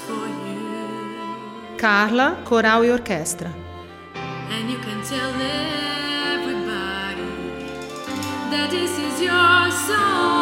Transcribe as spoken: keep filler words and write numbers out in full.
for you. Carla, coral e orquestra. And you can tell everybody that this is your song.